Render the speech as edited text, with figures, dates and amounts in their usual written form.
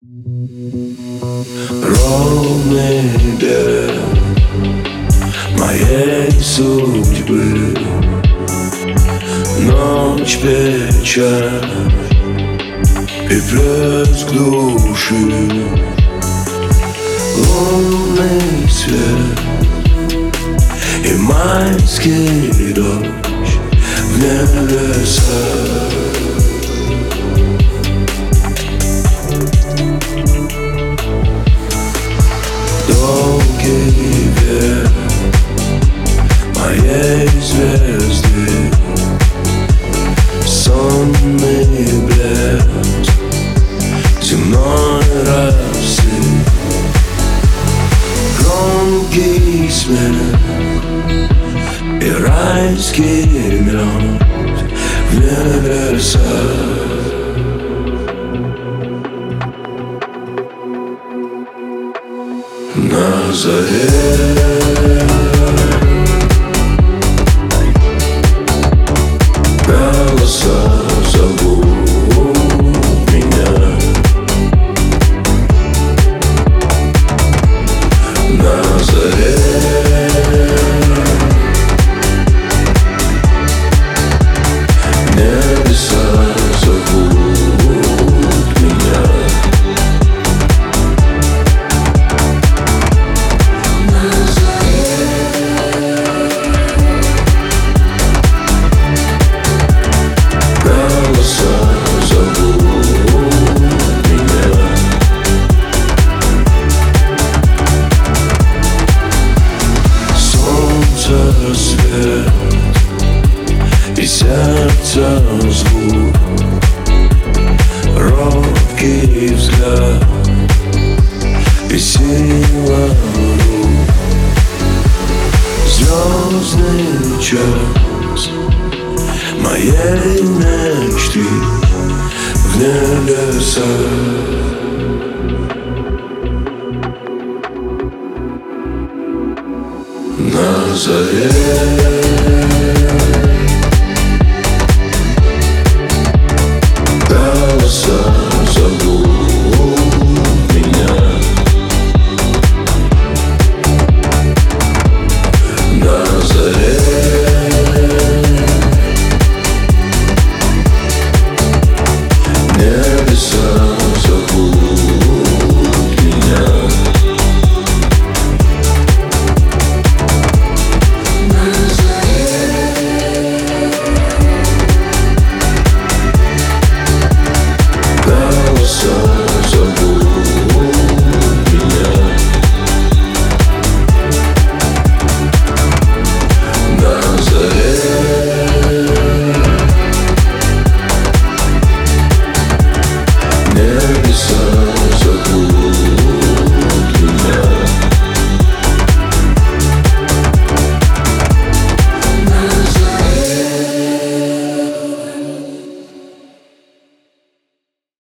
Ровный берег моей судьбы, ночь, печаль и плеск души, лунный свет и майский дождь в небесах. Долгий век моей звезды, сонный блеск земной росы, громкий смех и райский мед в небесах. На заре голоса зовут меня. На заре небеса зовут меня. Свет и сердца звук, робкий взгляд и сила рук, звездный час моей мечты в небесах. На заре голоса зовут меня. На заре небеса зовут меня. Небеса зовут.